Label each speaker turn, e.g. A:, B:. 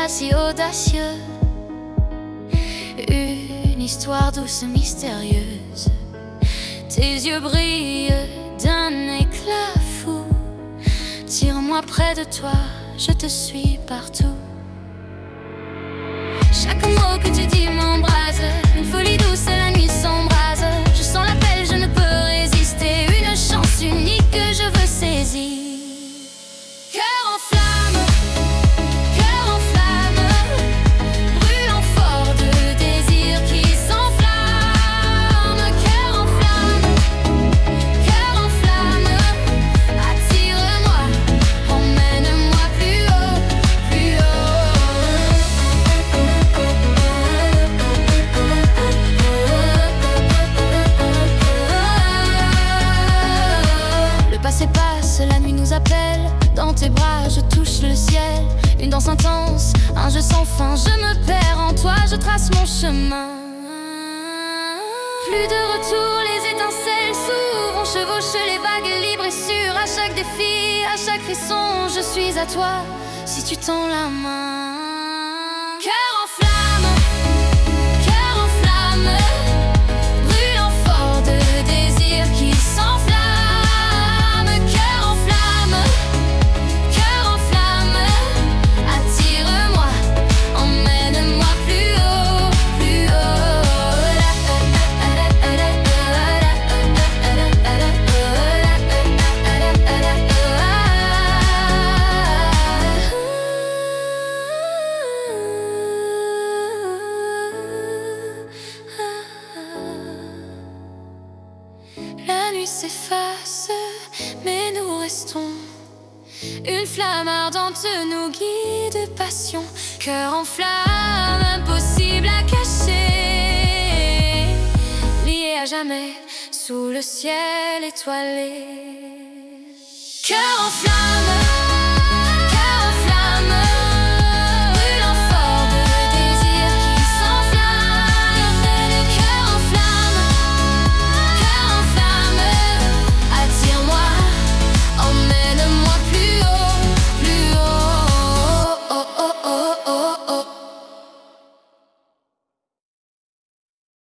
A: si audacieux. Une histoire douce et mystérieuse. Tes yeux brillent d'un éclat fou. Tire-moi près de toi, je te suis partout. Chaque mot que tu dis m'embrase. Une folie douce et la nuit s'embrase. Je sens l'appel, je ne peux résister. Une chance unique que je veux saisir. Cœur en flamme, brûlant fort de désir qui s'enflamme. Cœur en flamme, attire-moi, emmène-moi plus haut, plus haut. Le passé passe, la nuit nous appelle. Dans tes bras, je touche le ciel. Une danse intense, un jeu sans fin. Je me perds en toi, je trace mon chemin. Plus de retour, les étincelles s'ouvrent. On chevauche les vagues libres et sûres. À chaque défi, à chaque frisson, je suis à toi si tu tends la main. Cœur en flamme, brûlant fort de désir qui s'enflamme. Cœur en flamme, attire-moi, emmène-moi plus haut, plus La nuit s'efface, mais nous restons. Une flamme ardente nous guide, passion. Cœur en flamme, impossible à cacher. Liés à jamais, sous le ciel étoilé. Cœur en flamme.